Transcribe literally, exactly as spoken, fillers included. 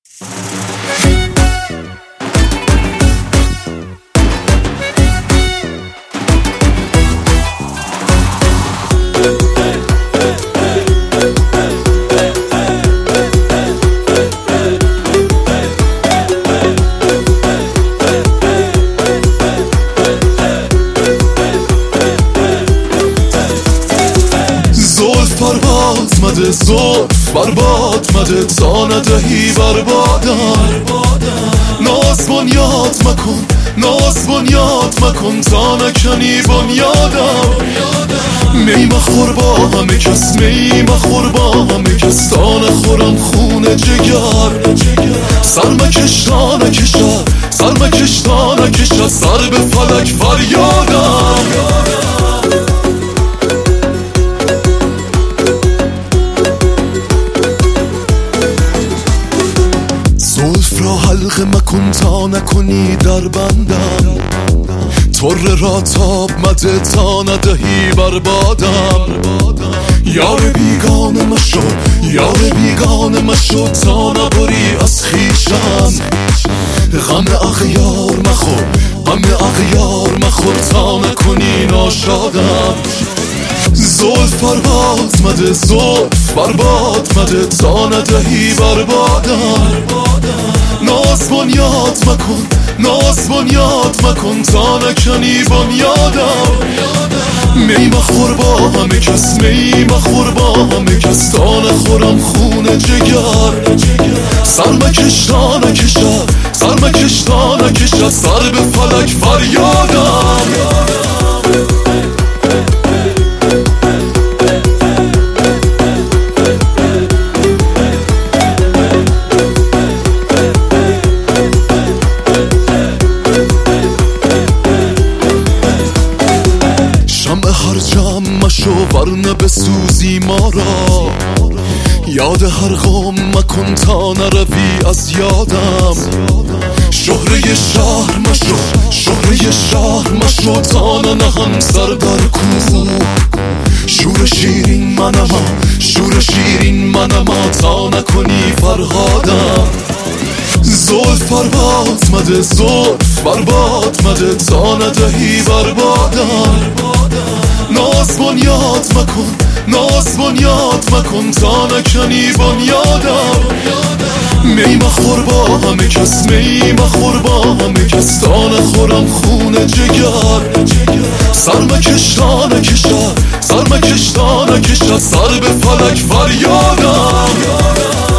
برباد مده زلف برباد مده تا ندهی بربادم ناز بنیاد مکن ناز بنیاد مکن تا نکنی بنیادم می مخور با همه کس می مخور با همه کس تا نخورم خون جگر سر مکش تا نکشد سر مکش تا نکشد سر به فلک فریادم زلف را حلقه مکن تا نکنی در بندم طره را تاب مده تا ندهی بربادم یار بیگانه مشو یار بیگانه مشو تا نبری از خویشم غم اغیار مخور غم اغیار مخور تا نکنی ناشادم زلف برباد مده زلف برباد مده تا ندهی بربادم ناز بنیاد مکن ناز بنیاد مکن تا نکنی بنیادم می مخور با همه کس می مخور با همه کس تا نخورم خون جگر سر مکش تا نکشد سر مکش تا نکشد سر به فلک فریادم هر جمع مشو ورنه بسوزی ما را یاد هر غم مکن تا نروی از یادم شهره شهر مشو شهره شهر مشو تا ننهم سر در کو شور شیرین منم شور شیرین منم تا نکنی فرهادم زلف برباد مده زلف برباد مده تا ندهی بربادم ناز بنیاد مکن ناز بنیاد مکن تا نکنی بنیادم می مخور با همه کس می مخور با همه کس تا نخورم خون جگر سر مکش تا نکشد سر مکش تا نکشد سر به فلک فریادم